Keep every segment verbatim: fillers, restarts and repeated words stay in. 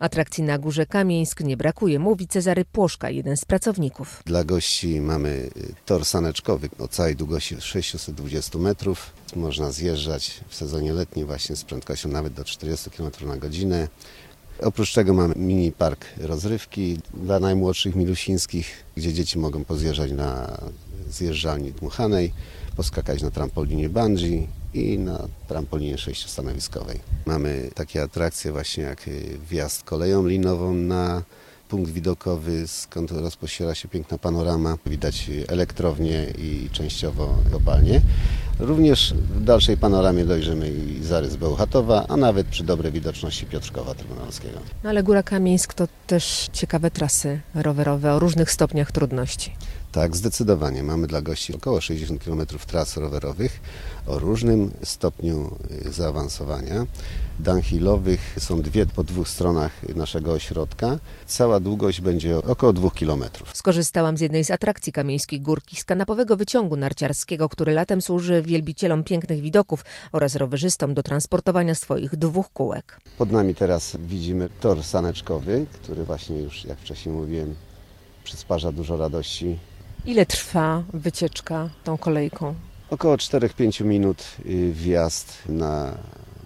Atrakcji na Górze Kamieńsk nie brakuje, mówi Cezary Płoszka, jeden z pracowników. Dla gości mamy tor saneczkowy o całej długości sześćset dwadzieścia metrów. Można zjeżdżać w sezonie letnim właśnie z prędkością nawet do czterdziestu kilometrów na godzinę. Oprócz tego mamy mini park rozrywki dla najmłodszych milusińskich, gdzie dzieci mogą pozjeżdżać na zjeżdżalni dmuchanej, poskakać na trampolinie bungee i na trampolinie sześciostanowiskowej. Mamy takie atrakcje właśnie jak wjazd koleją linową na punkt widokowy, skąd rozpościera się piękna panorama. Widać elektrownię i częściowo kopalnię. Również w dalszej panoramie dojrzymy i zarys Bełchatowa, a nawet przy dobrej widoczności Piotrkowa Trybunalskiego. No ale Góra Kamieńsk to też ciekawe trasy rowerowe o różnych stopniach trudności. Tak, zdecydowanie. Mamy dla gości około sześćdziesiąt kilometrów tras rowerowych o różnym stopniu zaawansowania. Downhillowych są dwie po dwóch stronach naszego ośrodka. Cała długość będzie około dwóch kilometrów. Skorzystałam z jednej z atrakcji kamieńskich górki, z kanapowego wyciągu narciarskiego, który latem służy wielbicielom pięknych widoków oraz rowerzystom do transportowania swoich dwóch kółek. Pod nami teraz widzimy tor saneczkowy, który właśnie już, jak wcześniej mówiłem, przysparza dużo radości. Ile trwa wycieczka tą kolejką? Około cztery do pięciu minut wjazd na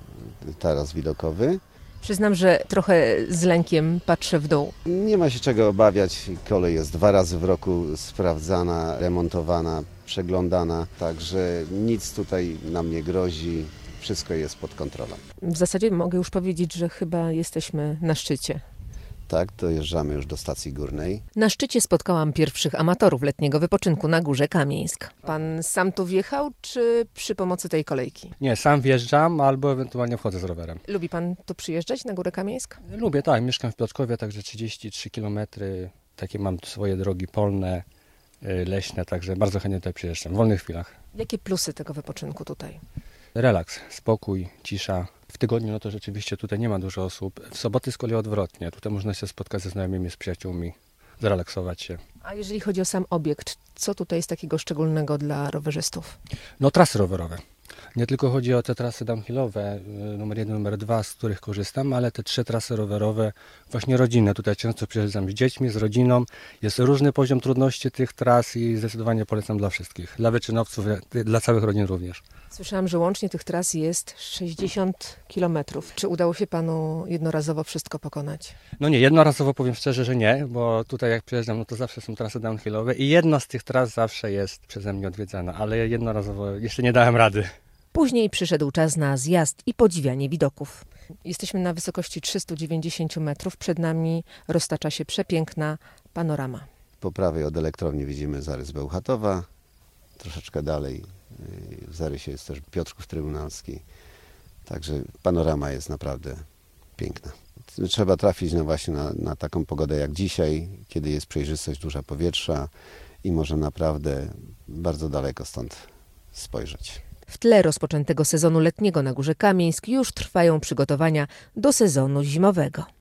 taras widokowy. Przyznam, że trochę z lękiem patrzę w dół. Nie ma się czego obawiać. Kolej jest dwa razy w roku sprawdzana, remontowana, przeglądana. Także nic tutaj nam nie grozi. Wszystko jest pod kontrolą. W zasadzie mogę już powiedzieć, że chyba jesteśmy na szczycie. Tak, dojeżdżamy już do stacji górnej. Na szczycie spotkałam pierwszych amatorów letniego wypoczynku na Górze Kamieńsk. Pan sam tu wjechał, czy przy pomocy tej kolejki? Nie, sam wjeżdżam albo ewentualnie wchodzę z rowerem. Lubi pan tu przyjeżdżać na Górę Kamieńsk? Lubię, tak. Mieszkam w Piotrkowie, także trzydzieści trzy kilometry. Takie mam swoje drogi polne, leśne, także bardzo chętnie tutaj przyjeżdżam w wolnych chwilach. Jakie plusy tego wypoczynku tutaj? Relaks, spokój, cisza. W tygodniu no to rzeczywiście tutaj nie ma dużo osób. W soboty z kolei odwrotnie. Tutaj można się spotkać ze znajomymi, z przyjaciółmi, zrelaksować się. A jeżeli chodzi o sam obiekt, co tutaj jest takiego szczególnego dla rowerzystów? No trasy rowerowe. Nie tylko chodzi o te trasy downhillowe, numer jeden, numer dwa, z których korzystam, ale te trzy trasy rowerowe, właśnie rodzinne. Tutaj często przyjeżdżam z dziećmi, z rodziną. Jest różny poziom trudności tych tras i zdecydowanie polecam dla wszystkich. Dla wyczynowców, dla całych rodzin również. Słyszałam, że łącznie tych tras jest sześćdziesiąt kilometrów. Czy udało się panu jednorazowo wszystko pokonać? No nie, jednorazowo powiem szczerze, że nie, bo tutaj jak przyjeżdżam, no to zawsze są trasy downhillowe i jedna z tych tras zawsze jest przeze mnie odwiedzana, ale jednorazowo jeszcze nie dałem rady. Później przyszedł czas na zjazd i podziwianie widoków. Jesteśmy na wysokości trzystu dziewięćdziesięciu metrów. Przed nami roztacza się przepiękna panorama. Po prawej od elektrowni widzimy zarys Bełchatowa. Troszeczkę dalej w zarysie jest też Piotrków Trybunalski. Także panorama jest naprawdę piękna. Trzeba trafić no właśnie na, na taką pogodę jak dzisiaj, kiedy jest przejrzystość duża powietrza i można naprawdę bardzo daleko stąd spojrzeć. W tle rozpoczętego sezonu letniego na Górze Kamieńsk już trwają przygotowania do sezonu zimowego.